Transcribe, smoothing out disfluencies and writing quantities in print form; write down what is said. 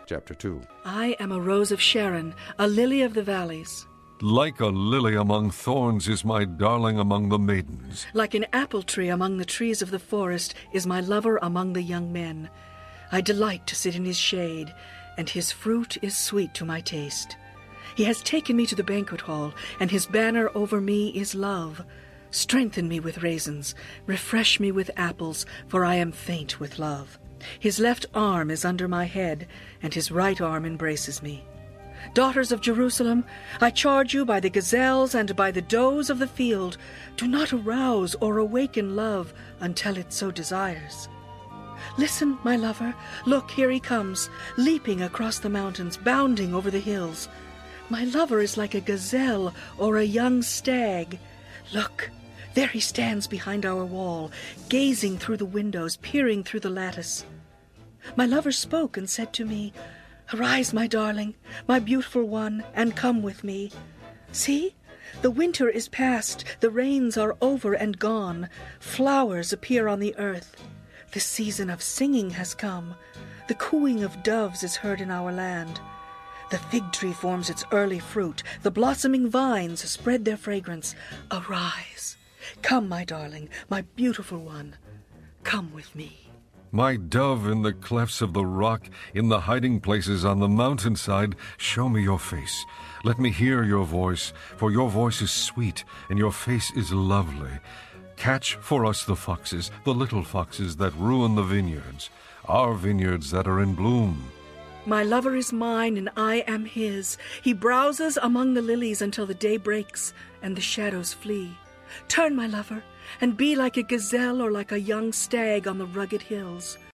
Chapter 2. I am a rose of Sharon, a lily of the valleys. Like a lily among thorns is my darling among the maidens. Like an apple tree among the trees of the forest is my lover among the young men. I delight to sit in his shade, and his fruit is sweet to my taste. He has taken me to the banquet hall, and his banner over me is love. Strengthen me with raisins, refresh me with apples, for I am faint with love. His left arm is under my head, and his right arm embraces me. Daughters of Jerusalem, I charge you by the gazelles and by the does of the field, do not arouse or awaken love until it so desires. Listen, my lover, look, here he comes, leaping across the mountains, bounding over the hills. My lover is like a gazelle or a young stag. Look, there he stands behind our wall, gazing through the windows, peering through the lattice. My lover spoke and said to me, Arise, my darling, my beautiful one, and come with me. See, the winter is past, the rains are over and gone, flowers appear on the earth. The season of singing has come, the cooing of doves is heard in our land. The fig tree forms its early fruit, the blossoming vines spread their fragrance. Arise, come, my darling, my beautiful one, come with me. My dove in the clefts of the rock, in the hiding places on the mountainside, show me your face. Let me hear your voice, for your voice is sweet, and your face is lovely. Catch for us the foxes, the little foxes that ruin the vineyards, our vineyards that are in bloom. My lover is mine, and I am his. He browses among the lilies until the day breaks, and the shadows flee. Turn, my lover, and be like a gazelle or like a young stag on the rugged hills.